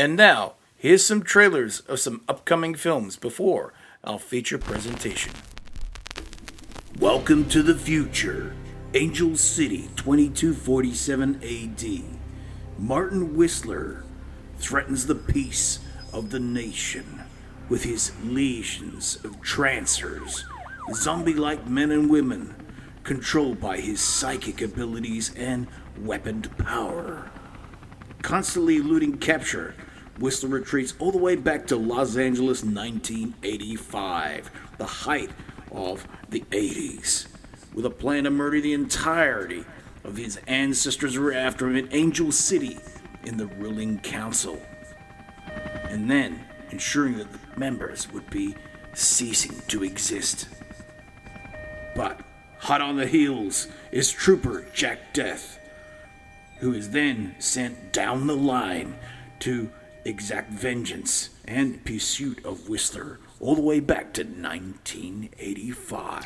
And now, here's some trailers of some upcoming films before our feature presentation. Welcome to the future. Angel City, 2247 AD. Martin Whistler threatens the peace of the nation with his legions of trancers, zombie-like men and women controlled by his psychic abilities and weaponed power. Constantly eluding capture, Whistler retreats all the way back to Los Angeles 1985, the height of the 80s, with a plan to murder the entirety of his ancestors who were after him in Angel City in the ruling council, and then ensuring that the members would be ceasing to exist. But hot on the heels is Trooper Jack Death, who is then sent down the line to exact vengeance and pursuit of Whistler all the way back to 1985.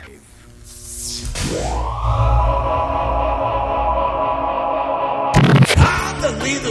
I'm the lethal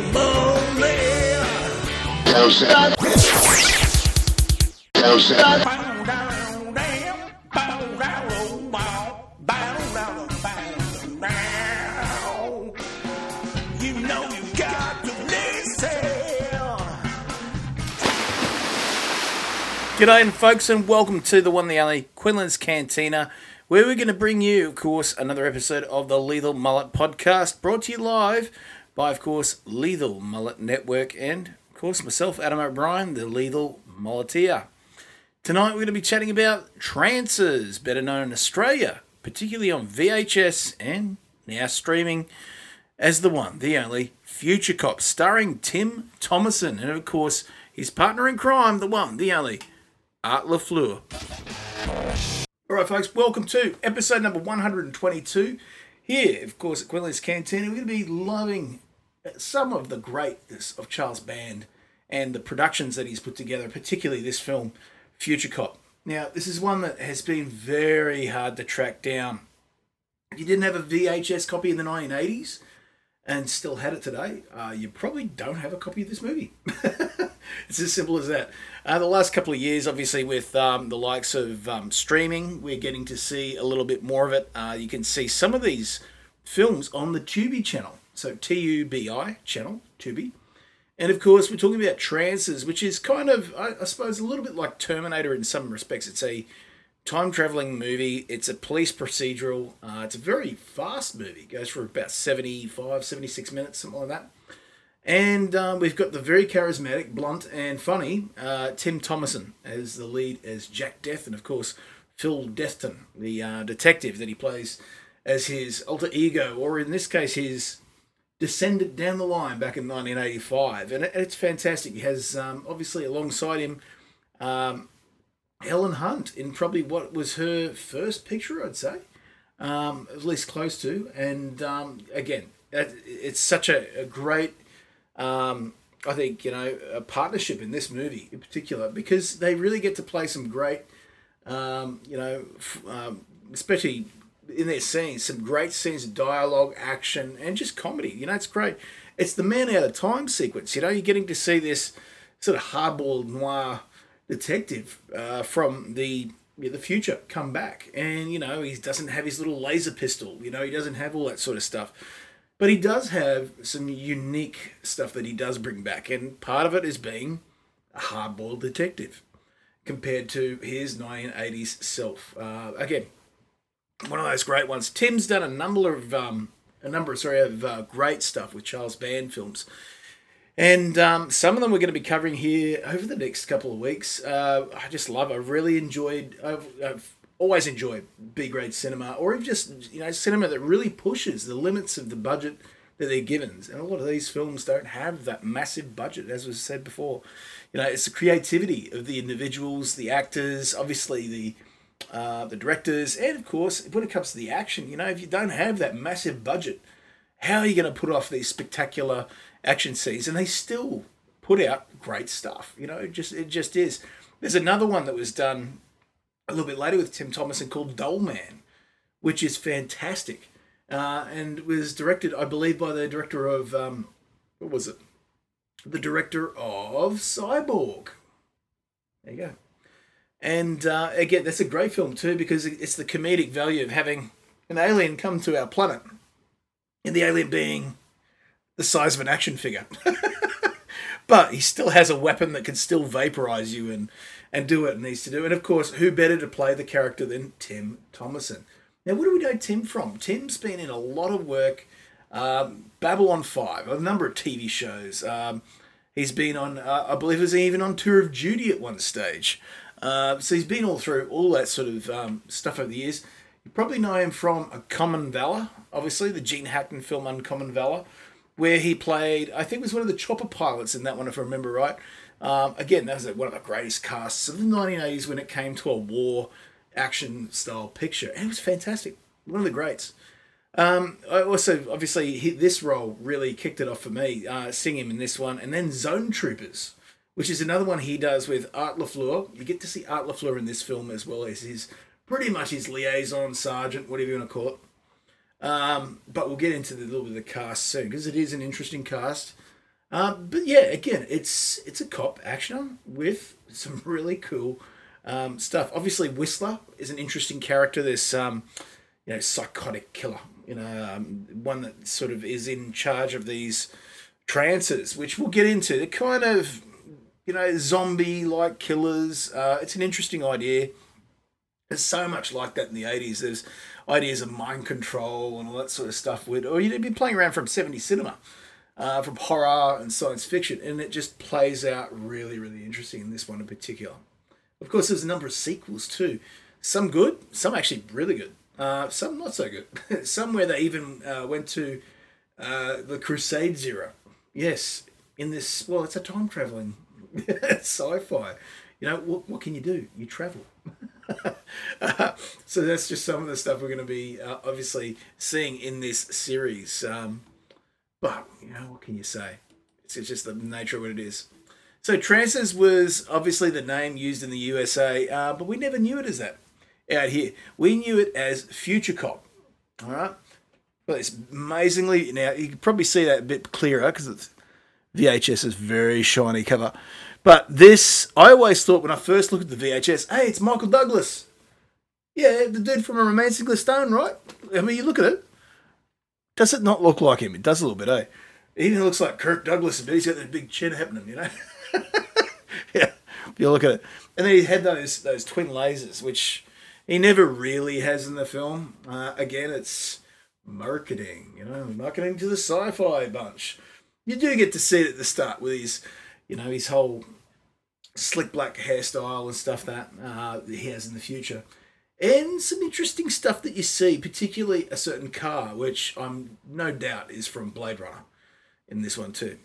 G'day folks, and welcome to the one, the only Quinlan's Cantina, where we're going to bring you, of course, another episode of the Lethal Mullet Podcast, brought to you live by, of course, Lethal Mullet Network, and, of course, myself, Adam O'Brien, the Lethal Mulleteer. Tonight we're going to be chatting about Trancers, better known in Australia, particularly on VHS and now streaming as the one, the only Future Cop, starring Tim Thomerson, and, of course, his partner in crime, the one, the only Art LaFleur. Alright folks, welcome to episode number 122. Here, of course, at Quinlan's Cantina, we're going to be loving some of the greatness of Charles Band and the productions that he's put together, particularly this film, Future Cop. Now, this is one that has been very hard to track down. If you didn't have a VHS copy in the 1980s and still had it today, you probably don't have a copy of this movie. It's as simple as that. The last couple of years, obviously, with the likes of streaming, we're getting to see a little bit more of it. You can see some of these films on the Tubi channel. So Tubi channel, Tubi. And, of course, we're talking about Trancers, which is kind of, I suppose, a little bit like Terminator in some respects. It's a time-traveling movie. It's a police procedural. It's a very fast movie. It goes for about 75, 76 minutes, something like that. And we've got the very charismatic, blunt, and funny Tim Thomerson as the lead as Jack Death, and of course Phil Deathton, the detective that he plays as his alter ego, or in this case his descendant down the line back in 1985. And it's fantastic. He has obviously alongside him Helen Hunt in probably what was her first picture, I'd say, at least close to. And again, it's such a great, I think, a partnership in this movie in particular, because they really get to play some great, especially in their scenes, some great scenes of dialogue, action, and just comedy. It's great. It's the Man Out of Time sequence. You're getting to see this sort of hardboiled noir detective from the future come back, and he doesn't have his little laser pistol. He doesn't have all that sort of stuff. But he does have some unique stuff that he does bring back, and part of it is being a hard-boiled detective compared to his 1980s self. Again, one of those great ones. Tim's done a number of great stuff with Charles Band films, and some of them we're going to be covering here over the next couple of weeks. I just love. I really enjoyed. I've always enjoy B-grade cinema, or even just cinema that really pushes the limits of the budget that they're given. And a lot of these films don't have that massive budget, as was said before. It's the creativity of the individuals, the actors, obviously the directors, and of course when it comes to the action. If you don't have that massive budget, how are you going to put off these spectacular action scenes? And they still put out great stuff. It just is. There's another one that was done a little bit later with Tim Thomerson called Doll Man, which is fantastic, and was directed, I believe, by the director of what was it? the director of Cyborg. There you go. And again, that's a great film too, because it's the comedic value of having an alien come to our planet, and the alien being the size of an action figure. But he still has a weapon that can still vaporize you and do what it needs to do. And of course, who better to play the character than Tim Thomerson? Now, where do we know Tim from? Tim's been in a lot of work. Babylon 5, a number of TV shows. He's been on, I believe he was even on Tour of Duty at one stage. So he's been all through all that sort of stuff over the years. You probably know him from Uncommon Valor, obviously, the Gene Hackman film Uncommon Valor, where he played, I think it was one of the chopper pilots in that one, if I remember right. Again, that was one of the greatest casts of the 1980s when it came to a war action style picture. And it was fantastic. One of the greats. I also, obviously, this role really kicked it off for me, seeing him in this one. And then Zone Troopers, which is another one he does with Art LaFleur. You get to see Art LaFleur in this film as well as his pretty much his liaison sergeant, whatever you want to call it. But we'll get into a little bit of the cast soon, because it is an interesting cast. But yeah, again, it's a cop action with some really cool stuff. Obviously, Whistler is an interesting character. There's psychotic killer, one that sort of is in charge of these trances, which we'll get into. They're kind of, zombie-like killers. It's an interesting idea. There's so much like that in the 80s. There's ideas of mind control and all that sort of stuff. Or you'd be playing around from 70s cinema, from horror and science fiction, and it just plays out really, really interesting in this one in particular. Of course, there's a number of sequels too. Some good, some actually really good. Some not so good. Some where they even went to the Crusades era. Yes, in this, well, it's a time-traveling sci-fi. What can you do? You travel. So that's just some of the stuff we're going to be obviously seeing in this series. But, what can you say? It's just the nature of what it is. So Trances was obviously the name used in the USA, but we never knew it as that out here. We knew it as Future Cop. All right? Well, it's amazingly, now you can probably see that a bit clearer because it's VHS is very shiny cover. But this, I always thought when I first looked at the VHS, hey, it's Michael Douglas. Yeah, the dude from A Romancing the Stone, right? I mean, you look at it. Does it not look like him? It does a little bit, eh? He even looks like Kirk Douglas, but he's got that big chin happening, Yeah, if you look at it. And then he had those twin lasers, which he never really has in the film. Again, it's marketing, marketing to the sci-fi bunch. You do get to see it at the start with his whole slick black hairstyle and stuff that he has in the future. And some interesting stuff that you see, particularly a certain car, which I'm no doubt is from Blade Runner in this one too.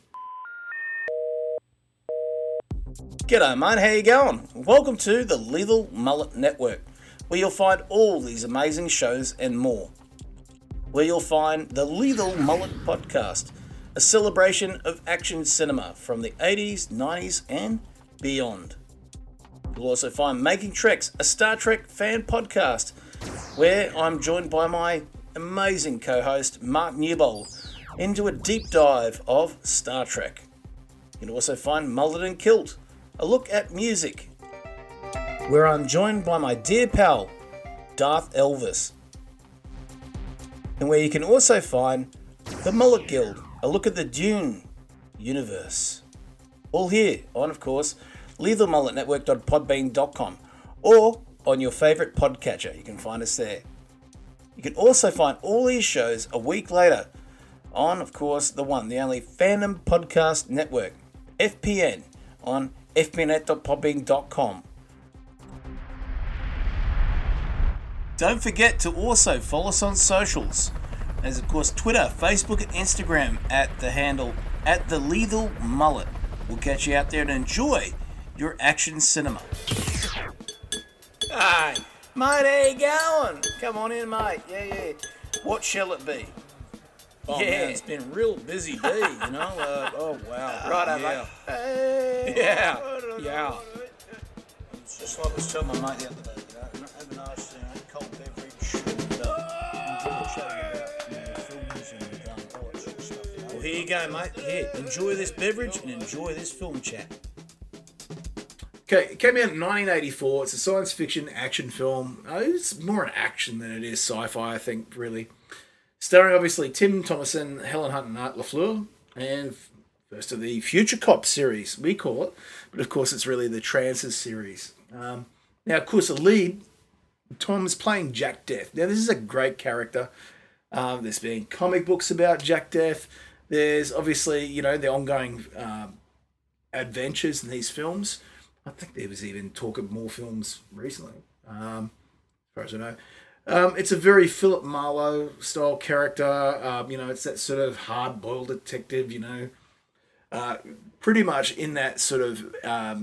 G'day mate, how you going? Welcome to the Lethal Mullet Network, where you'll find all these amazing shows and more. Where you'll find the Lethal Mullet Podcast, a celebration of action cinema from the 80s, 90s and beyond. You'll also find Making Treks, a Star Trek fan podcast, where I'm joined by my amazing co-host Mark Newbold into a deep dive of Star Trek. You'll also find Mullet and Kilt, a look at music, where I'm joined by my dear pal Darth Elvis, and where you can also find the Mullet Guild, a look at the Dune universe. All here on, of course, lethalmulletnetwork.podbean.com or on your favourite podcatcher. You can find us there. You can also find all these shows a week later on, of course, the only Fandom Podcast Network, FPN, on fpnet.podbean.com. Don't forget to also follow us on socials. There's, of course, Twitter, Facebook, and Instagram at the handle @TheLethalMullet. We'll catch you out there and enjoy your action cinema. Hey, mate, how you going? Come on in, mate. Yeah. What shall it be? Oh, yeah. Man, it's been a real busy day, oh, wow. Right, mate. Hey. Yeah. It's just like I was telling my mate the other day, have a nice cold beverage and show you about films and all that sort of stuff. Well, here you go, mate. Here, enjoy this beverage and enjoy this film chat. Okay, it came out in 1984. It's a science fiction action film. It's more an action than it is sci-fi, I think, really. Starring, obviously, Tim Thomerson, Helen Hunt, and Art LaFleur. And first of the Future Cop series, we call it. But, of course, it's really the Trances series. Now, of course, the lead, Tom, is playing Jack Death. Now, this is a great character. There's been comic books about Jack Death. There's, obviously, the ongoing adventures in these films. I think there was even talk of more films recently, as far as I know. It's a very Philip Marlowe style character. It's that sort of hard-boiled detective, pretty much in that sort of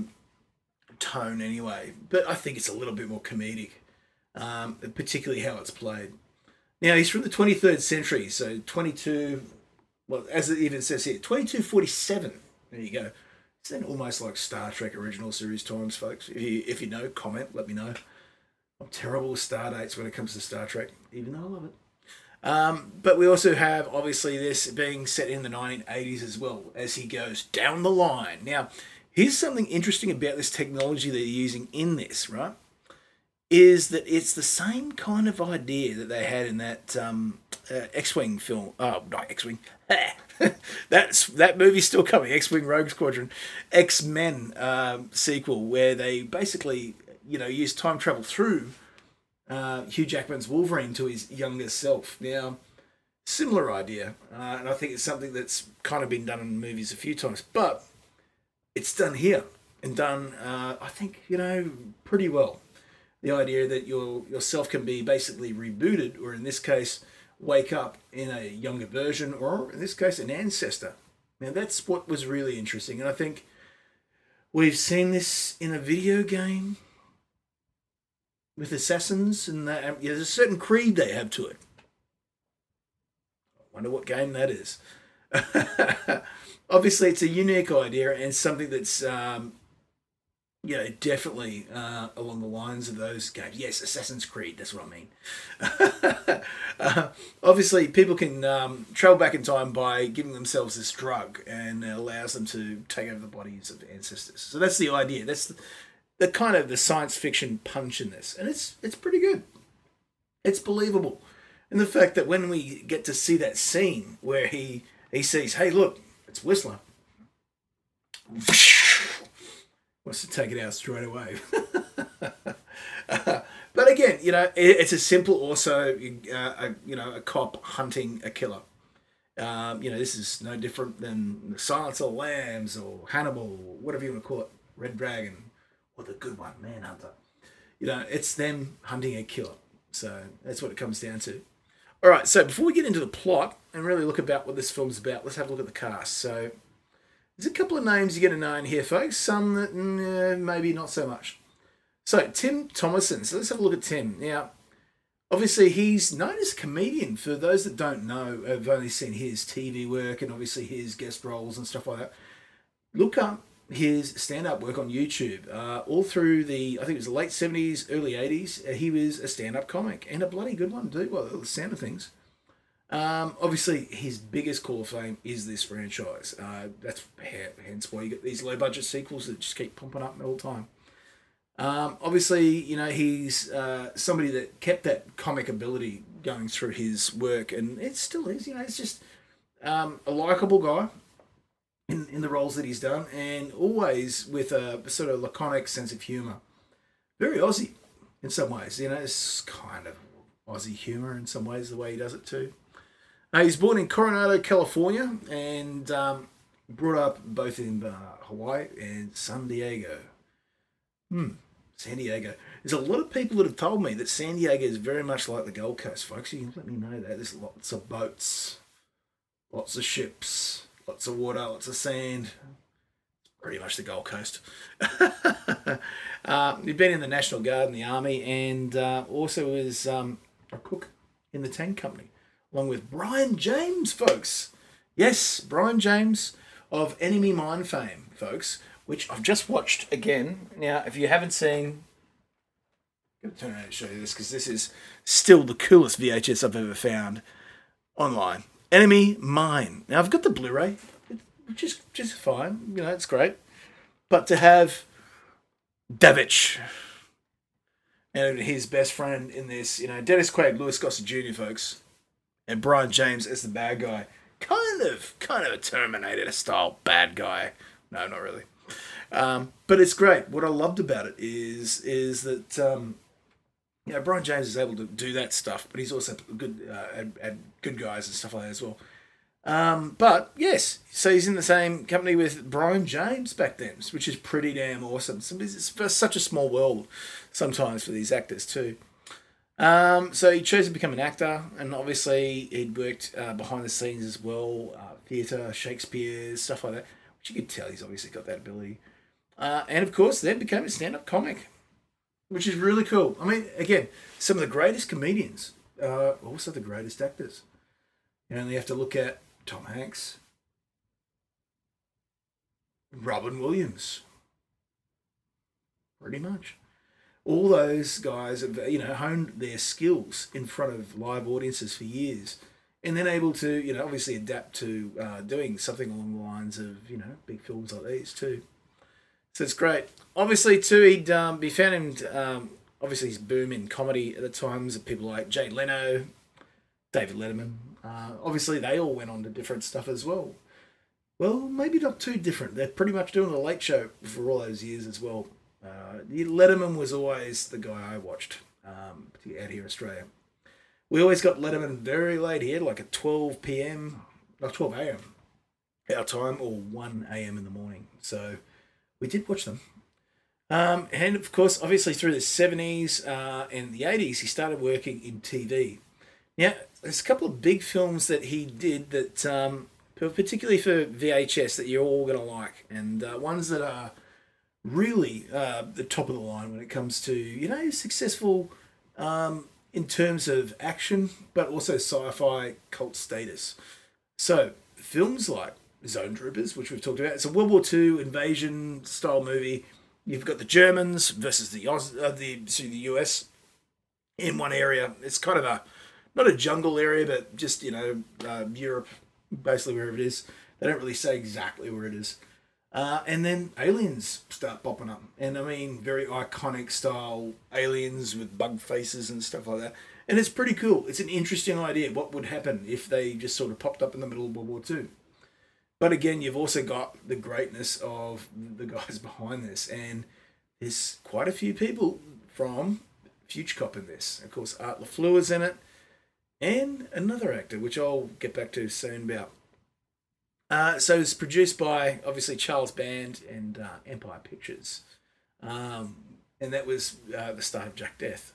tone anyway. But I think it's a little bit more comedic, particularly how it's played. Now, he's from the 23rd century, so 22, well, as it even says here, 2247. There you go. It's then almost like Star Trek original series times, folks. If you know, comment, let me know. I'm terrible with star dates when it comes to Star Trek, even though I love it. But we also have, obviously, this being set in the 1980s as well, as he goes down the line. Now, here's something interesting about this technology that you're using in this, right? Is that it's the same kind of idea that they had in that X-Wing film. Oh, not X-Wing. That movie's still coming. X-Wing Rogue Squadron. X-Men sequel, where they basically, use time travel through Hugh Jackman's Wolverine to his younger self. Now, similar idea. And I think it's something that's kind of been done in movies a few times. But it's done here. And done, I think, pretty well. The idea that yourself can be basically rebooted, or in this case, wake up in a younger version, or in this case, an ancestor. Now, that's what was really interesting. And I think we've seen this in a video game with assassins, and there's a certain creed they have to it. I wonder what game that is. Obviously, it's a unique idea and something that's definitely along the lines of those games. Yes, Assassin's Creed, that's what I mean. Obviously, people can travel back in time by giving themselves this drug, and it allows them to take over the bodies of ancestors. So that's the idea. That's the kind of the science fiction punch in this. And it's pretty good. It's believable. And the fact that when we get to see that scene where he sees, hey, look, it's Whistler. Wants to take it out straight away. But again, it's a simple also, a cop hunting a killer. This is no different than Silence of the Lambs or Hannibal, or whatever you want to call it, Red Dragon, or the good one, Manhunter. It's them hunting a killer. So that's what it comes down to. All right, so before we get into the plot and really look about what this film's about, let's have a look at the cast. So there's a couple of names you're going to know in here, folks. Some that maybe not so much. So, Tim Thomerson. So let's have a look at Tim. Now, obviously, he's known as a comedian. For those that don't know, have only seen his TV work and obviously his guest roles and stuff like that. Look up his stand-up work on YouTube. All through I think it was the late 70s, early 80s, he was a stand-up comic. And a bloody good one, too, by the sound of things. Obviously, his biggest call of fame is this franchise. That's hence why you get these low-budget sequels that just keep pumping up all the time. Obviously, he's somebody that kept that comic ability going through his work, and it still is. It's just a likable guy in the roles that he's done, and always with a sort of laconic sense of humour. Very Aussie in some ways. It's kind of Aussie humour in some ways, the way he does it too. He's born in Coronado, California, and brought up both in Hawaii and San Diego. San Diego. There's a lot of people that have told me that San Diego is very much like the Gold Coast, folks. You can let me know that. There's lots of boats, lots of ships, lots of water, lots of sand. It's pretty much the Gold Coast. He'd been in the National Guard and the Army, and also was a cook in the Tank Company, along with Brian James, folks. Yes, Brian James of Enemy Mine fame, folks, which I've just watched again. Now, if you haven't seen, I'm going to turn around and show you this, because this is still the coolest VHS I've ever found online. Enemy Mine. Now, I've got the Blu-ray, which is just fine. You know, it's great. But to have Davidge and his best friend in this, you know, Dennis Quaid, Louis Gossett Jr., folks, and Brian James as the bad guy. Kind of a Terminator-style bad guy. No, not really. But it's great. What I loved about it is that you know, Brian James is able to do that stuff, but he's also good at good guys and stuff like that as well. But yes, so he's in the same company with Brian James back then, which is pretty damn awesome. It's such a small world sometimes for these actors too. So he chose to become an actor, and obviously he'd worked behind the scenes as well, theatre, Shakespeare, stuff like that, which you could tell he's obviously got that ability. And of course, then became a stand-up comic, which is really cool. I mean, again, some of the greatest comedians are also the greatest actors. You only have to look at Tom Hanks, Robin Williams, pretty much. All those guys have, you know, honed their skills in front of live audiences for years, and then able to, you know, obviously adapt to doing something along the lines of, you know, big films like these too. So it's great. Obviously too, he found him. Obviously, his boom in comedy at the times of people like Jay Leno, David Letterman. Obviously, they all went on to different stuff as well. Well, maybe not too different. They're pretty much doing the Late Show for all those years as well. Letterman was always the guy I watched out here in Australia. We always got Letterman very late here, like at 12 p.m., like 12 a.m. our time, or 1 a.m. in the morning. So we did watch them. And of course, obviously through the 70s and the 80s, he started working in TV. Now, there's a couple of big films that he did that, particularly for VHS, that you're all going to like, and ones that are really the top of the line when it comes to, you know, successful in terms of action, but also sci-fi cult status. So, films like Zone Troopers, which we've talked about, it's a World War II invasion style movie. You've got the Germans versus the US in one area. It's kind of not a jungle area, but just, you know, Europe, basically wherever it is. They don't really say exactly where it is. And then aliens start popping up. And I mean, very iconic style aliens with bug faces and stuff like that. And it's pretty cool. It's an interesting idea. What would happen if they just sort of popped up in the middle of World War II? But again, you've also got the greatness of the guys behind this. And there's quite a few people from Future Cop in this. Of course, Art LaFleur's in it. And another actor, which I'll get back to soon about. So it's produced by, obviously, Charles Band and Empire Pictures. And that was the start of Jack Death.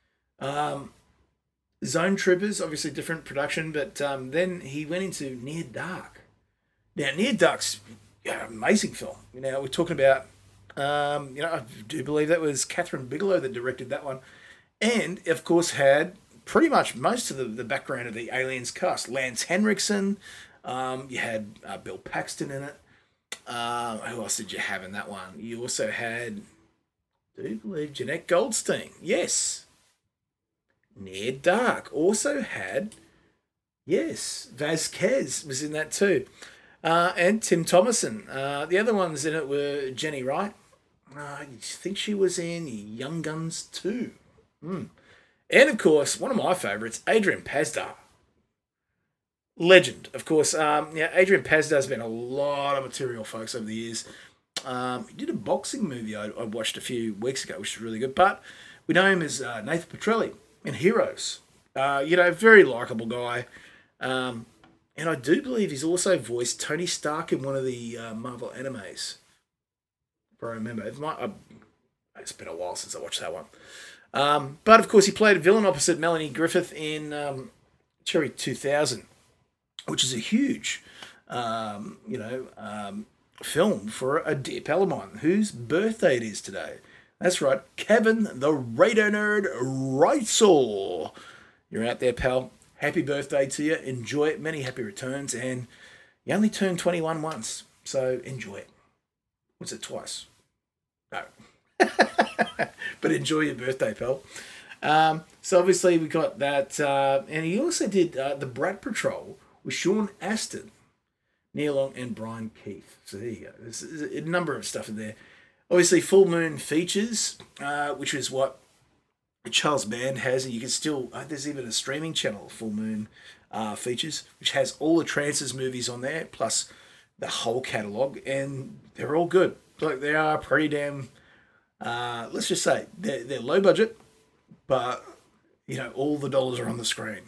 Zone Troopers, obviously different production, but then he went into Near Dark. Now, Near Dark's an amazing film. You know, we're talking about, you know, I do believe that was Catherine Bigelow that directed that one. And, of course, had pretty much most of the background of the Aliens cast. Lance Henriksen, you had Bill Paxton in it. Who else did you have in that one? You also had, do you believe, Jeanette Goldstein? Yes. Near Dark also had, yes, Vasquez was in that too. And Tim Thomerson. The other ones in it were Jenny Wright. I think she was in Young Guns too. And of course, one of my favourites, Adrian Pasdar. Legend, of course. Yeah, Adrian Pasdar's been a lot of material, folks, over the years. He did a boxing movie I watched a few weeks ago, which is really good. But we know him as Nathan Petrelli in Heroes. You know, very likeable guy. And I do believe he's also voiced Tony Stark in one of the Marvel animes. If I remember. It's been a while since I watched that one. But, of course, he played a villain opposite Melanie Griffith in Cherry 2000, which is a huge, film for a dear pal of mine whose birthday it is today. That's right, Kevin the Radar Nerd Reitzel. You're out there, pal. Happy birthday to you. Enjoy it. Many happy returns. And you only turn 21 once, so enjoy it. What's it, twice? No. But enjoy your birthday, pal. So obviously we got that. And he also did the Brat Patrol, with Sean Astin, Nia Long, and Brian Keith. So there you go. There's a number of stuff in there. Obviously, Full Moon Features, which is what Charles Band has, and you can still, there's even a streaming channel, Full Moon Features, which has all the Trances movies on there, plus the whole catalogue, and they're all good. Like, they are pretty damn, let's just say, they're low budget, but, all the dollars are on the screen.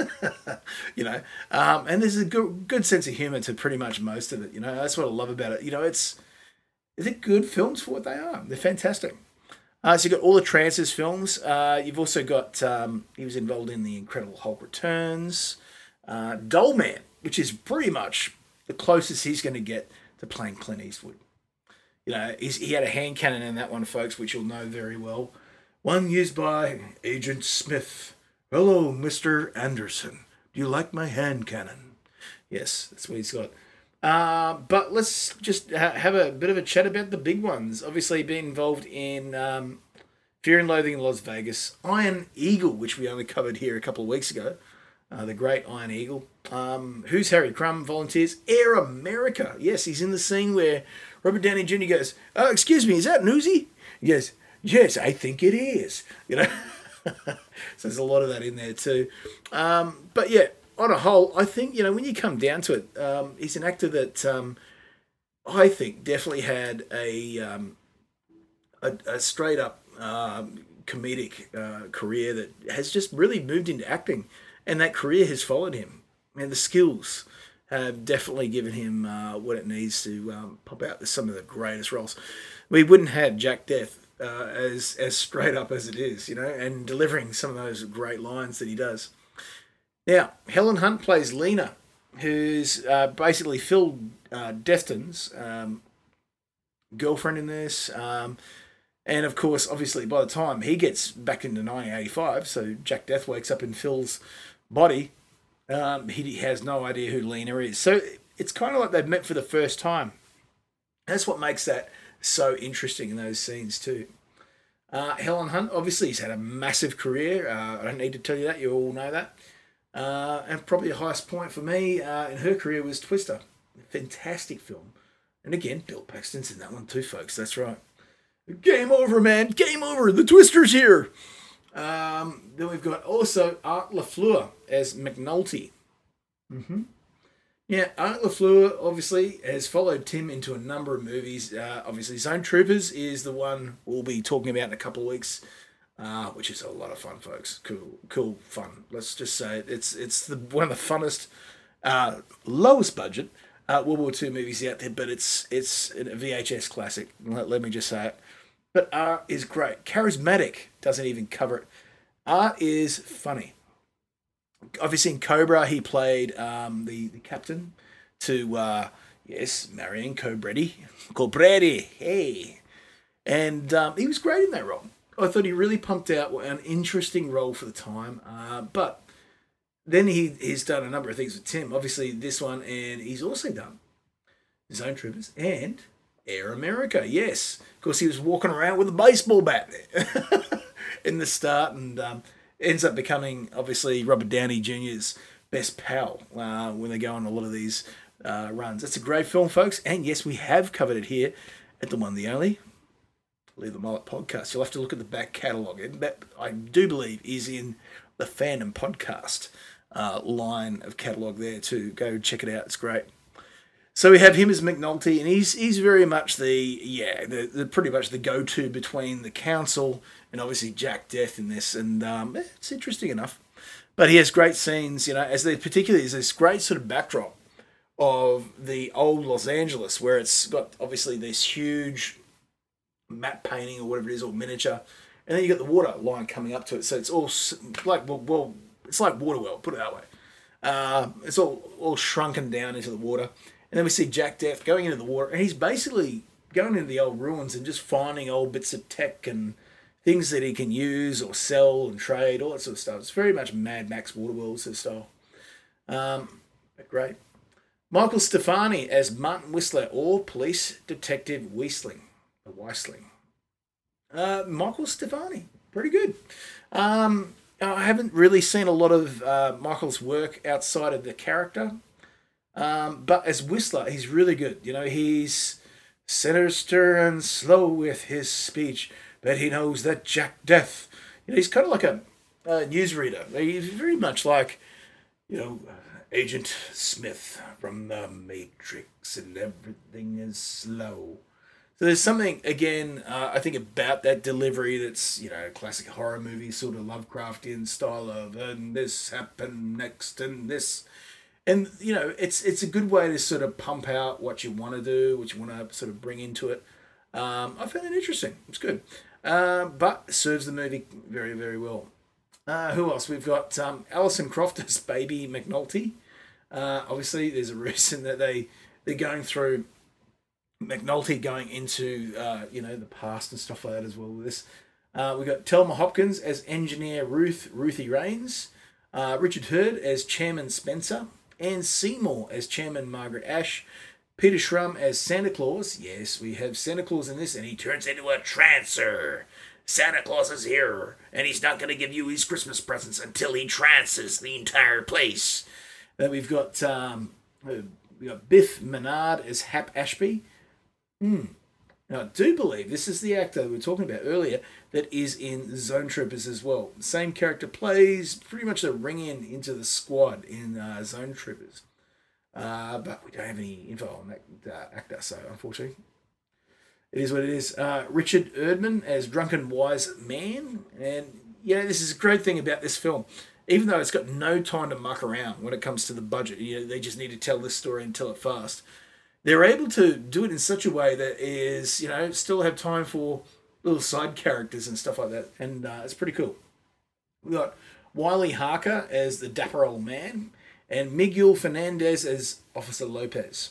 And there's a good sense of humour to pretty much most of it. That's what I love about it. They're good films for what they are. They're fantastic. So you've got all the Trances films. You've also got, he was involved in The Incredible Hulk Returns, Doll Man, which is pretty much the closest he's going to get to playing Clint Eastwood. He had a hand cannon in that one, folks, which you'll know very well. One used by Agent Smith. Hello, Mr. Anderson. Do you like my hand cannon? Yes, that's what he's got. But let's just have a bit of a chat about the big ones. Obviously, being involved in Fear and Loathing in Las Vegas, Iron Eagle, which we only covered here a couple of weeks ago, the great Iron Eagle. Who's Harry Crumb? Volunteers. Air America. Yes, he's in the scene where Robert Downey Jr. goes, excuse me, is that Newsy? He goes, yes, I think it is. So there's a lot of that in there too. But yeah, on a whole, I think, when you come down to it, he's an actor that I think definitely had a straight up comedic career that has just really moved into acting, and that career has followed him. And the skills have definitely given him what it needs to pop out with some of the greatest roles. We wouldn't have Jack Death as straight up as it is, and delivering some of those great lines that he does. Now, Helen Hunt plays Lena, who's basically Phil Defton's girlfriend in this. And, of course, obviously, by the time he gets back into 1985, so Jack Death wakes up in Phil's body, he has no idea who Lena is. So it's kind of like they've met for the first time. That's what makes that so interesting in those scenes, too. Helen Hunt, obviously, he's had a massive career. I don't need to tell you that. You all know that. And probably the highest point for me in her career was Twister. Fantastic film. And again, Bill Paxton's in that one too, folks. That's right. Game over, man. Game over. The Twister's here. Then we've got also Art LaFleur as McNulty. Yeah, Art LaFleur obviously has followed Tim into a number of movies. Obviously, Zone Troopers is the one we'll be talking about in a couple of weeks. Which is a lot of fun, folks. Cool fun. Let's just say it's one of the funnest, lowest budget World War II movies out there, but it's a VHS classic. Let me just say it. But Art is great. Charismatic doesn't even cover it. Art is funny. Obviously, in Cobra, he played the captain to Marion Cobretti. Hey, and he was great in that role. I thought he really pumped out an interesting role for the time. But then he's done a number of things with Tim. Obviously, this one, and he's also done Zone Troopers and Air America. Yes. Of course, he was walking around with a baseball bat there in the start, and ends up becoming, obviously, Robert Downey Jr.'s best pal when they go on a lot of these runs. It's a great film, folks. And yes, we have covered it here at the one, the only Lethal Mullet podcast. You'll have to look at the back catalogue. That, I do believe, is in the Fandom podcast line of catalogue there too. Go check it out. It's great. So we have him as McNulty, and he's very much the pretty much the go-to between the council and obviously Jack Death in this, and it's interesting enough. But he has great scenes, particularly there's this great sort of backdrop of the old Los Angeles, where it's got obviously this huge matte painting or whatever it is, or miniature, and then you got the water line coming up to it, so it's all like it's like Waterworld, put it that way. It's all shrunken down into the water. And then we see Jack Death going into the water, and he's basically going into the old ruins and just finding old bits of tech and things that he can use or sell and trade, all that sort of stuff. It's very much Mad Max Waterworld sort of style. But great. Michael Stefani as Martin Whistler, or Police Detective Weisling. Michael Stefani, pretty good. I haven't really seen a lot of Michael's work outside of the character. But as Whistler, he's really good. He's sinister and slow with his speech, but he knows that Jack Death. He's kind of like a newsreader. He's very much like, you know, Agent Smith from the Matrix, and everything is slow. So there's something again, I think about that delivery that's classic horror movie sort of Lovecraftian style of and this happened next and this, and it's a good way to sort of pump out what you want to do, what you want to sort of bring into it. I found it interesting. It's good, but serves the movie very very well. Who else? We've got Alison Croft as Baby McNulty. Obviously, there's a reason that they're going through McNulty going into the past and stuff like that as well with this. We've got Telma Hopkins as Engineer Ruthie Rains, Richard Hurd as Chairman Spencer, Anne Seymour as Chairman Margaret Ashe, Peter Schramm as Santa Claus. Yes, we have Santa Claus in this, and he turns into a trancer. Santa Claus is here, and he's not going to give you his Christmas presents until he trances the entire place. Then we've got Biff Menard as Hap Ashby. Now, I do believe this is the actor we were talking about earlier that is in Zone Troopers as well. The same character plays pretty much a ring-in into the squad in Zone Troopers. But we don't have any info on that actor, so unfortunately, it is what it is. Richard Erdman as Drunken Wise Man. And, this is a great thing about this film. Even though it's got no time to muck around when it comes to the budget, they just need to tell this story and tell it fast. They're able to do it in such a way that is, still have time for little side characters and stuff like that. And it's pretty cool. We've got Wiley Harker as the dapper old man and Miguel Fernandez as Officer Lopez.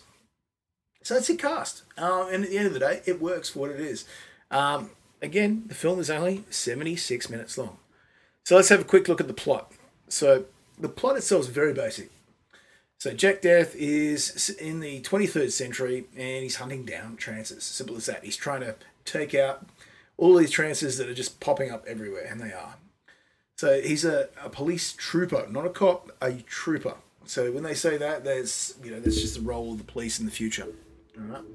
So that's your cast. And at the end of the day, it works for what it is. Again, the film is only 76 minutes long. So let's have a quick look at the plot. So the plot itself is very basic. So Jack Death is in the 23rd century and he's hunting down trances. Simple as that. He's trying to take out all these trances that are just popping up everywhere, and they are. So he's a police trooper, not a cop, a trooper. So when they say that, that's just the role of the police in the future. All right.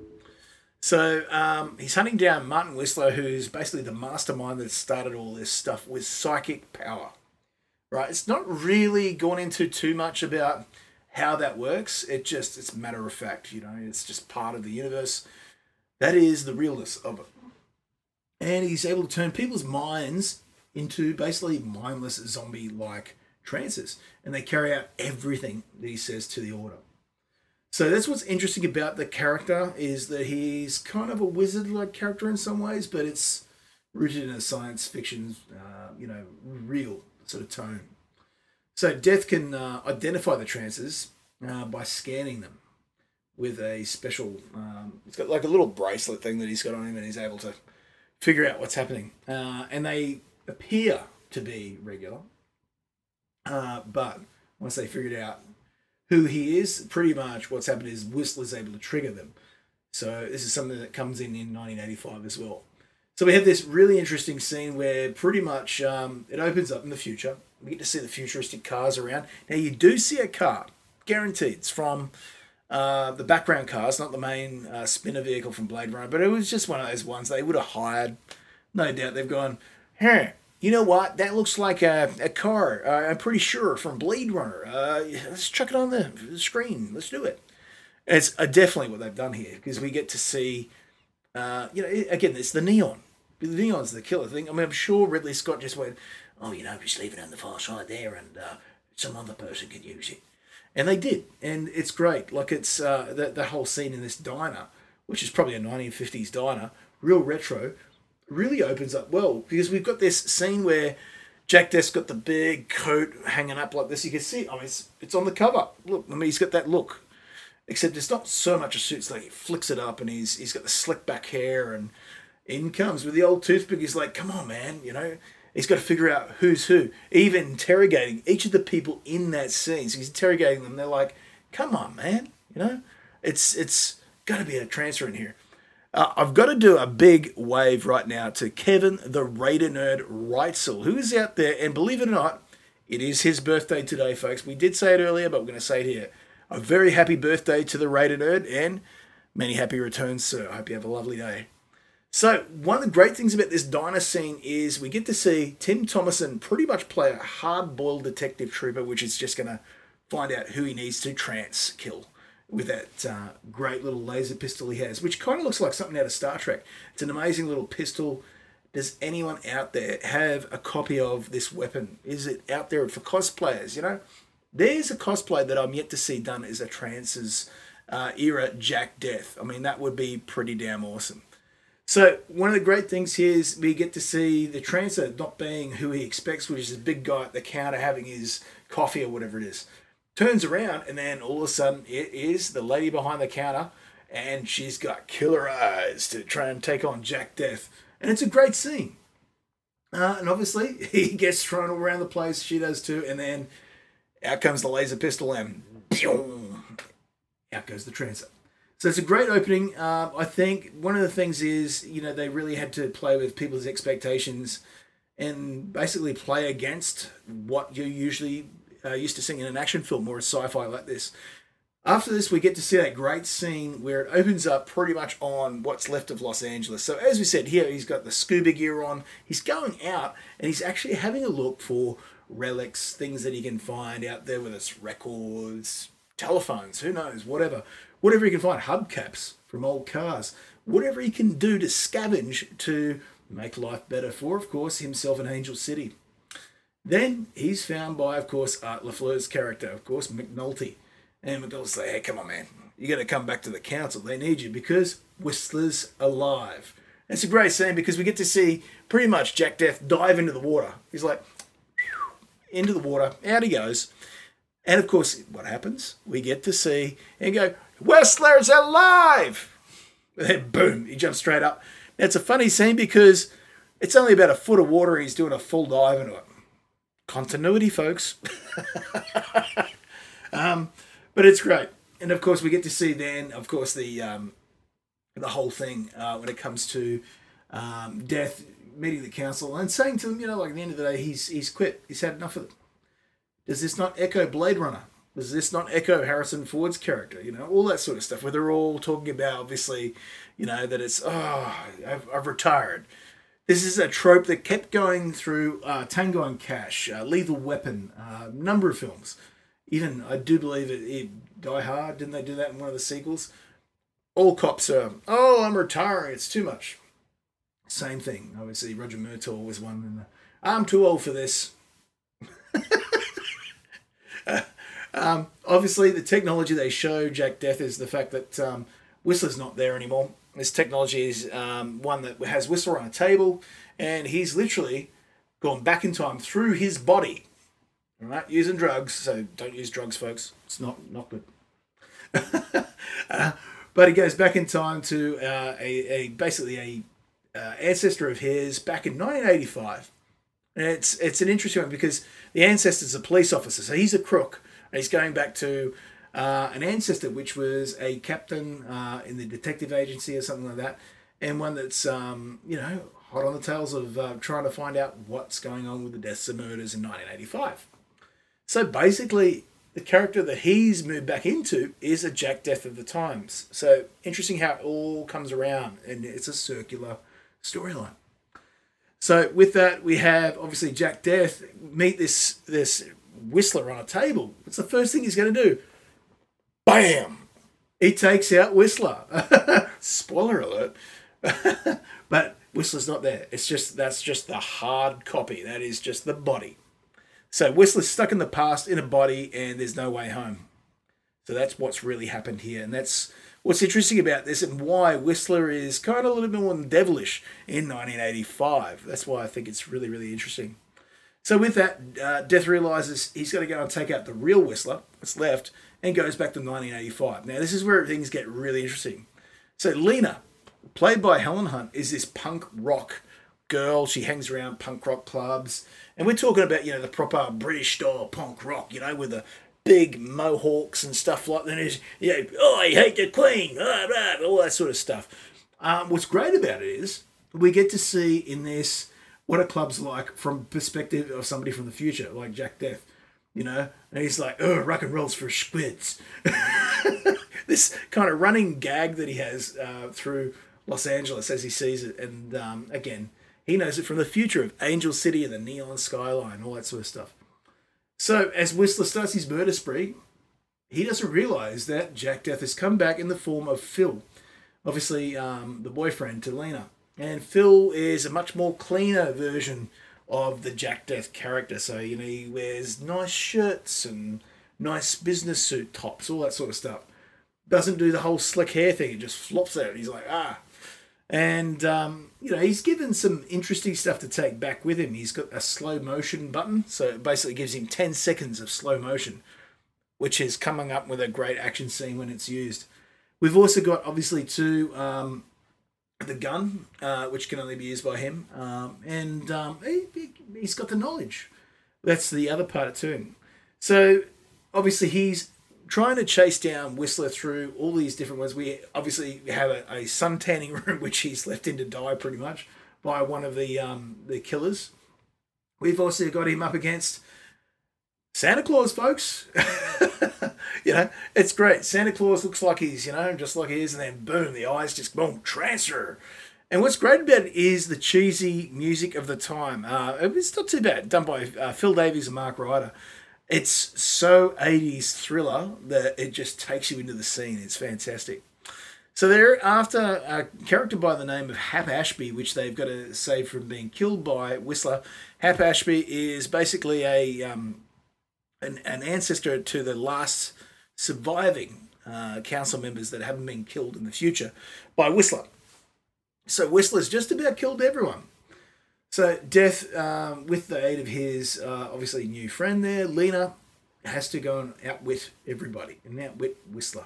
So he's hunting down Martin Whistler, who's basically the mastermind that started all this stuff with psychic power. Right? It's not really gone into too much about how that works. It's matter of fact, it's just part of the universe. That is the realness of it. And he's able to turn people's minds into basically mindless zombie-like trances. And they carry out everything that he says to the order. So that's what's interesting about the character, is that he's kind of a wizard-like character in some ways, but it's rooted in a science fiction, real sort of tone. So Death can identify the trances by scanning them with a special... it's got like a little bracelet thing that he's got on him, and he's able to figure out what's happening. And they appear to be regular. But once they figured out who he is, pretty much what's happened is Whistler's able to trigger them. So this is something that comes in 1985 as well. So we have this really interesting scene where pretty much it opens up in the future. We get to see the futuristic cars around. Now, you do see a car, guaranteed. It's from the background cars, not the main spinner vehicle from Blade Runner, but it was just one of those ones they would have hired. No doubt they've gone, hey, you know what? That looks like a car, I'm pretty sure, from Blade Runner. Let's chuck it on the screen. Let's do it. And it's definitely what they've done here, because we get to see, again, it's the neon. The neon's the killer thing. I mean, I'm sure Ridley Scott just went, just leave it on the far side there and some other person can use it. And they did. And it's great. Like, it's the whole scene in this diner, which is probably a 1950s diner, real retro, really opens up well, because we've got this scene where Jack Death's got the big coat hanging up like this. You can see, it's on the cover. Look, he's got that look. Except it's not so much a suit. It's like he flicks it up and he's got the slick back hair, and in comes with the old toothpick. He's like, come on, man, He's got to figure out who's who. Even interrogating each of the people in that scene. So he's interrogating them. They're like, come on, man. It's got to be a transfer in here. I've got to do a big wave right now to Kevin the Raider Nerd Reitzel, who is out there, and believe it or not, it is his birthday today, folks. We did say it earlier, but we're going to say it here. A very happy birthday to the Raider Nerd, and many happy returns, sir. I hope you have a lovely day. So, one of the great things about this diner scene is we get to see Tim Thomerson pretty much play a hard-boiled detective trooper, which is just going to find out who he needs to trance kill with that great little laser pistol he has, which kind of looks like something out of Star Trek. It's an amazing little pistol. Does anyone out there have a copy of this weapon? Is it out there for cosplayers? You know, there's a cosplay that I'm yet to see done as a Trance's era Jack Death. I mean, that would be pretty damn awesome. So one of the great things here is we get to see the Trancer not being who he expects, which is a big guy at the counter having his coffee or whatever it is. Turns around and then all of a sudden it is the lady behind the counter and she's got killer eyes to try and take on Jack Death. And it's a great scene. And obviously he gets thrown all around the place, she does too, and then out comes the laser pistol and boom, out goes the Trancer. So it's a great opening. I think one of the things is, you know, they really had to play with people's expectations and basically play against what you usually used to seeing in an action film or a sci-fi like this. After this, we get to see that great scene where it opens up pretty much on what's left of Los Angeles. So as we said here, he's got the scuba gear on. He's going out and he's actually having a look for relics, things that he can find out there, whether it's records, telephones, who knows, whatever. Whatever he can find, hubcaps from old cars, whatever he can do to scavenge to make life better for, of course, himself and Angel City. Then he's found by, of course, Art LaFleur's character, of course, McNulty. And McNulty's like, hey, come on, man. You got to come back to the council. They need you because Whistler's alive. And it's a great scene because we get to see pretty much Jack Death dive into the water. He's like, into the water, out he goes. And, of course, what happens? We get to see and go, Whistler's alive! And then, boom, he jumps straight up. Now, it's a funny scene because it's only about a foot of water and he's doing a full dive into it. Continuity, folks. But it's great. And, of course, we get to see then, of course, the whole thing when it comes to Death meeting the council and saying to them, you know, like at the end of the day, he's quit. He's had enough of it. Does this not echo Blade Runner? Does this not echo Harrison Ford's character? You know, all that sort of stuff where they're all talking about, obviously, you know, that it's, I've retired. This is a trope that kept going through Tango and Cash, Lethal Weapon, number of films. Even, I do believe it Die Hard, didn't they do that in one of the sequels? All cops are, I'm retiring, it's too much. Same thing. Obviously, Roger Murtaugh was one. And I'm too old for this. Obviously, the technology they show Jack Death is the fact that Whistler's not there anymore. This technology is one that has Whistler on a table, and he's literally gone back in time through his body. All right, using drugs, so don't use drugs, folks. It's not good. But he goes back in time to basically a ancestor of his back in 1985. And it's an interesting one because the ancestor's a police officer, so he's a crook. And he's going back to an ancestor which was a captain in the detective agency or something like that, and one that's hot on the tails of trying to find out what's going on with the deaths and murders in 1985. So basically, the character that he's moved back into is a Jack Death of the times. So interesting how it all comes around, and it's a circular storyline. So with that, we have obviously Jack Death meet this Whistler on a table. What's the first thing he's going to do? Bam! He takes out Whistler. Spoiler alert. But Whistler's not there. That's just the hard copy. That is just the body. So Whistler's stuck in the past in a body, and there's no way home. So that's what's really happened here, and that's what's interesting about this and why Whistler is kind of a little bit more devilish in 1985. That's why I think it's really, really interesting. So with that, Death realizes he's got to go and take out the real Whistler, what's left, and goes back to 1985. Now, this is where things get really interesting. So Lena, played by Helen Hunt, is this punk rock girl. She hangs around punk rock clubs. And we're talking about, the proper British style punk rock, with the big mohawks and stuff like that. I hate the Queen, all that sort of stuff. What's great about it is we get to see in this what a club's like from perspective of somebody from the future, like Jack Death, and he's like, oh, rock and roll's for squids. This kind of running gag that he has through Los Angeles as he sees it, and again, he knows it from the future of Angel City and the neon skyline, all that sort of stuff. So as Whistler starts his murder spree, he doesn't realize that Jack Death has come back in the form of Phil, obviously the boyfriend to Lena. And Phil is a much more cleaner version of the Jack Death character. So, he wears nice shirts and nice business suit tops, all that sort of stuff. Doesn't do the whole slick hair thing. It just flops out. He's like, ah. And, he's given some interesting stuff to take back with him. He's got a slow motion button. So it basically gives him 10 seconds of slow motion, which is coming up with a great action scene when it's used. We've also got, obviously, the gun, which can only be used by him. He's got the knowledge. That's the other part to him. So, obviously, he's trying to chase down Whistler through all these different ones. We obviously have a sun tanning room, which he's left in to die pretty much by one of the killers. We've also got him up against Santa Claus, folks. It's great. Santa Claus looks like he's, just like he is, and then boom, the eyes just boom, transfer. And what's great about it is the cheesy music of the time. It's not too bad, done by Phil Davies and Mark Ryder. It's so 80s thriller that it just takes you into the scene. It's fantastic. So they're after a character by the name of Hap Ashby, which they've got to save from being killed by Whistler. Hap Ashby is basically an ancestor to the last surviving council members that haven't been killed in the future by Whistler. So Whistler's just about killed everyone. So Death, with the aid of his obviously new friend there, Lena, has to go and outwit everybody and outwit Whistler.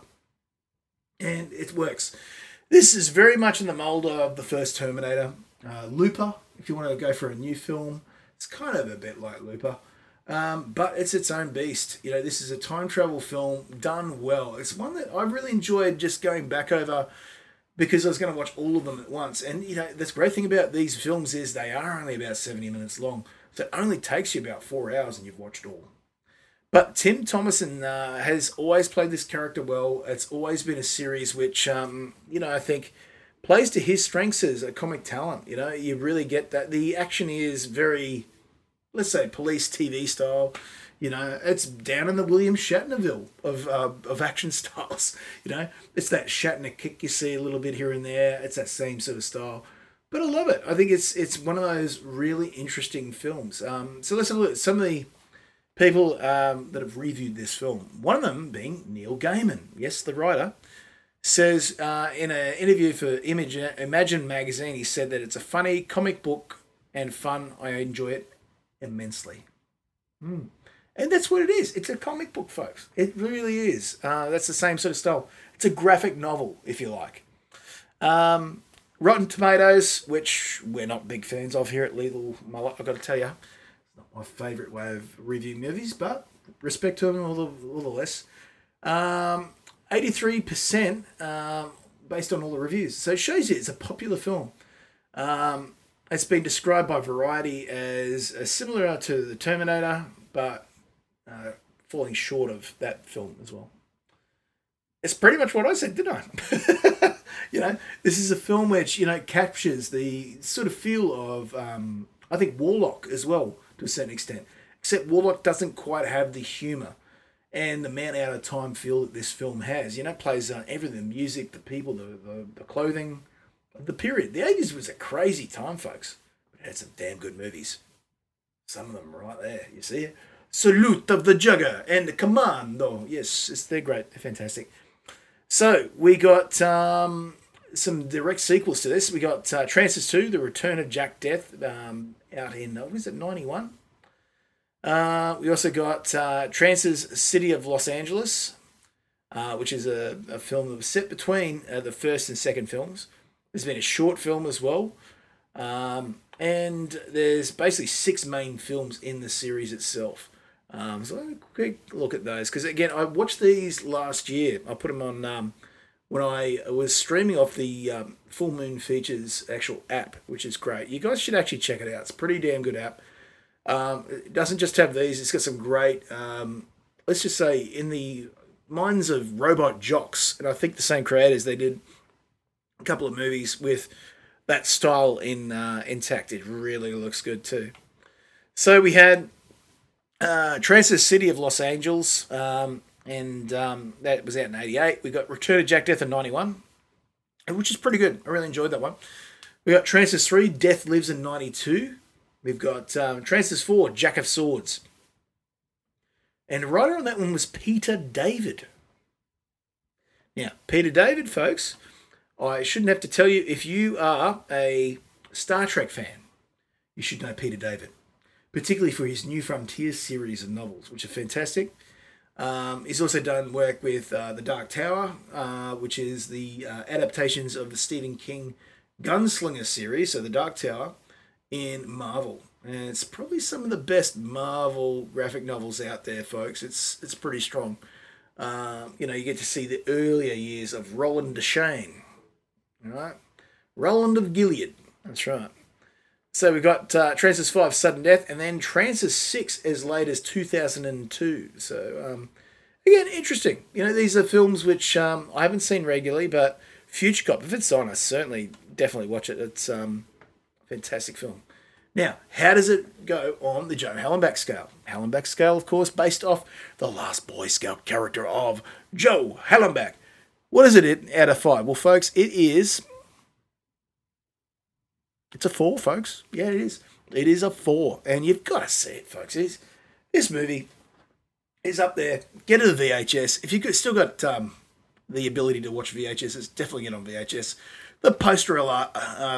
And it works. This is very much in the mould of the first Terminator. Looper, if you want to go for a new film, it's kind of a bit like Looper. But it's its own beast. This is a time travel film done well. It's one that I really enjoyed just going back over because I was going to watch all of them at once. And, the great thing about these films is they are only about 70 minutes long. So it only takes you about 4 hours and you've watched all. But Tim Thomerson has always played this character well. It's always been a series which, I think plays to his strengths as a comic talent. You really get that. The action is very, let's say, police TV style. It's down in the William Shatnerville of action styles. It's that Shatner kick you see a little bit here and there. It's that same sort of style. But I love it. I think it's one of those really interesting films. So let's have a look at some of the people that have reviewed this film. One of them being Neil Gaiman. Yes, the writer. Says in an interview for Imagine magazine, he said that it's a funny comic book and fun. I enjoy it immensely. And that's what it is. It's a comic book, folks. It really is. That's the same sort of style. It's a graphic novel, if you like. Rotten Tomatoes, which we're not big fans of here at Lethal Mullet, I've got to tell you. It's not my favourite way of reviewing movies, but respect to them all the less. 83% based on all the reviews. So it shows you it's a popular film. It's been described by Variety as similar to The Terminator, but falling short of that film as well. It's pretty much what I said, didn't I? This is a film which, captures the sort of feel of, I think, Warlock as well, to a certain extent. Except Warlock doesn't quite have the humour and the man out of time feel that this film has. Plays on everything, the music, the people, the clothing, the period. The 80s was a crazy time, folks. But it had some damn good movies. Some of them right there, you see it? Salute of the Jugger and the Commando. Yes, they're great. They're fantastic. So, we got some direct sequels to this. We got Trances 2, The Return of Jack Death, out in, was it 91? We also got Trances City of Los Angeles, which is a film that was set between the first and second films. There's been a short film as well. And there's basically 6 main films in the series itself. So let me quick look at those. Because, again, I watched these last year. I put them on when I was streaming off the Full Moon Features actual app, which is great. You guys should actually check it out. It's a pretty damn good app. It doesn't just have these. It's got some great, let's just say, in the minds of Robot Jocks, and I think the same creators, they did a couple of movies with that style intact. It really looks good too. So we had Transit City of Los Angeles, and that was out in 88. We got Return of Jack Death in 91, which is pretty good. I really enjoyed that one. We got Transformers 3, Death Lives in 92. We've got Transformers 4, Jack of Swords. And the writer on that one was Peter David. Now, Peter David, folks, I shouldn't have to tell you, if you are a Star Trek fan, you should know Peter David, particularly for his New Frontiers series of novels, which are fantastic. He's also done work with The Dark Tower, which is the adaptations of the Stephen King Gunslinger series, so The Dark Tower, in Marvel. And it's probably some of the best Marvel graphic novels out there, folks. It's pretty strong. You get to see the earlier years of Roland Deschain. All right? Roland of Gilead. That's right. So we've got Transformers 5, Sudden Death, and then Transformers 6 as late as 2002. So, again, interesting. These are films which I haven't seen regularly, but Future Cop, if it's on, I certainly definitely watch it. It's a fantastic film. Now, how does it go on the Joe Hallenbeck scale? Hallenbeck scale, of course, based off the last Boy Scout character of Joe Hallenbeck. What is it out of 5? Well, folks, it's a 4, folks. Yeah, it is. It is a 4. And you've got to see it, folks. This movie is up there. Get it to VHS. If you've still got the ability to watch VHS, it's definitely get on VHS. The poster art,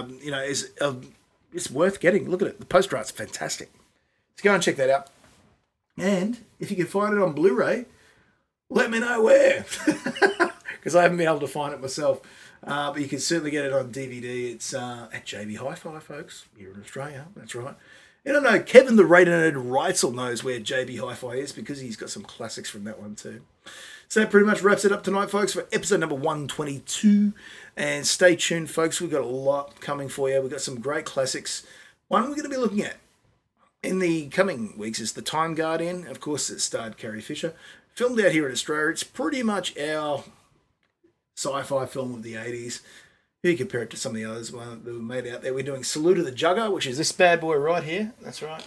it's worth getting. Look at it. The poster art's fantastic. So go and check that out. And if you can find it on Blu-ray, let me know where. Because I haven't been able to find it myself. But you can certainly get it on DVD. It's at JB Hi-Fi, folks, here in Australia. That's right. And I know Kevin the Radar Nerd Reitzel knows where JB Hi-Fi is because he's got some classics from that one too. So that pretty much wraps it up tonight, folks, for episode number 122. And stay tuned, folks. We've got a lot coming for you. We've got some great classics. One we're going to be looking at in the coming weeks is The Time Guardian. Of course, it starred Carrie Fisher. Filmed out here in Australia. It's pretty much our sci-fi film of the 80s. If you compare it to some of the others that were made out there, we're doing Salute of the Jugger, which is this bad boy right here. That's right.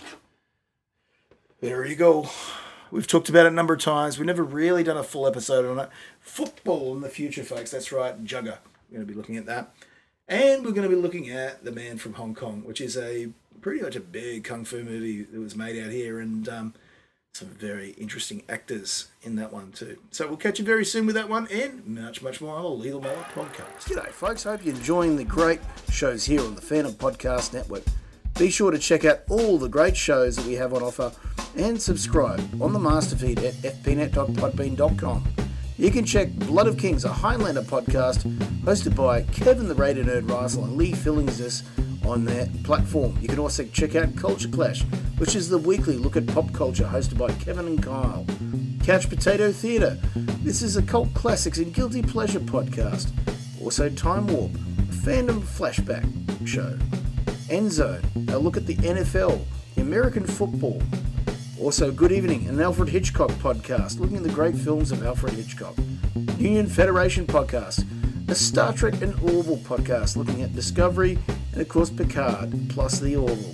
There you go. We've talked about it a number of times. We've never really done a full episode on it. Football in the future, folks. That's right. Jugger. We're going to be looking at that. And we're going to be looking at The Man from Hong Kong, which is pretty much a big kung fu movie that was made out here. And some very interesting actors in that one too. So we'll catch you very soon with that one and much, much more on the Lethal Mullet Podcast. G'day, folks. Hope you're enjoying the great shows here on the Phantom Podcast Network. Be sure to check out all the great shows that we have on offer and subscribe on the master feed at fpnet.podbean.com. You can check Blood of Kings, a Highlander podcast hosted by Kevin the Radar Nerd Russell and Lee Fillingsis on their platform. You can also check out Culture Clash, which is the weekly look at pop culture hosted by Kevin and Kyle. Couch Potato Theatre. This is a cult classics and guilty pleasure podcast. Also Time Warp, a fandom flashback show. Endzone, a look at the NFL, the American football. Also Good Evening, an Alfred Hitchcock podcast looking at the great films of Alfred Hitchcock. Union Federation podcast, a Star Trek and Orville podcast looking at Discovery and of course Picard, plus the Orville.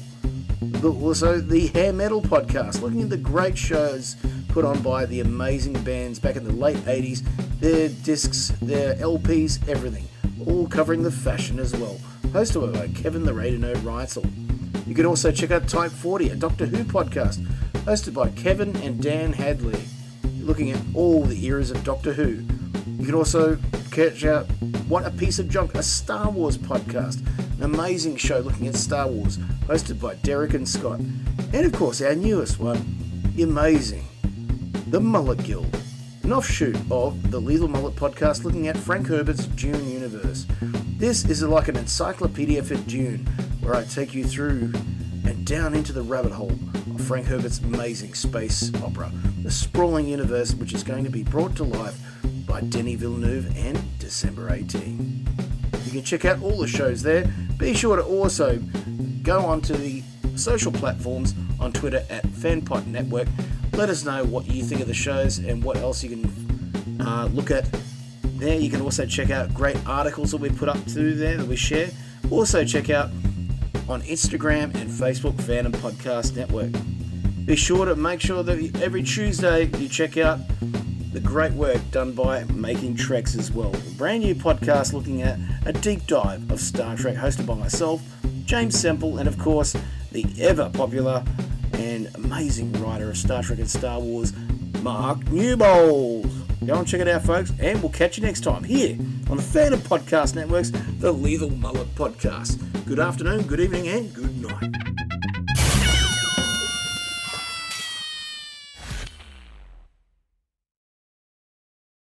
Also the Hair Metal podcast looking at the great shows put on by the amazing bands back in the late 80s, their discs, their LPs, everything, all covering the fashion as well, hosted by Kevin the Radar Nerd Reitzel. You can also check out Type 40, a Doctor Who podcast hosted by Kevin and Dan Hadley, looking at all the eras of Doctor Who. You can also catch out What a Piece of Junk, a Star Wars podcast, an amazing show looking at Star Wars, hosted by Derek and Scott. And of course, our newest one, the amazing The Mullet Guild, an offshoot of the Lethal Mullet podcast looking at Frank Herbert's Dune universe. This is like an encyclopedia for Dune, where I take you through and down into the rabbit hole of Frank Herbert's amazing space opera, the sprawling universe which is going to be brought to life by Denis Villeneuve and December 18. You can check out all the shows there. Be sure to also go onto the social platforms on Twitter at Fanpod Network. Let us know what you think of the shows and what else you can look at there. You can also check out great articles that we put up to there that we share. Also check out on Instagram and Facebook, Phantom Podcast Network. Be sure to make sure that every Tuesday you check out the great work done by Making Treks as well. A brand new podcast looking at a deep dive of Star Trek, hosted by myself, James Semple, and of course the ever popular and amazing writer of Star Trek and Star Wars, Mark Newbold. Go and check it out, folks, and we'll catch you next time here on the Phantom Podcast Network's The Lethal Mullet Podcast. Good afternoon, good evening, and good night.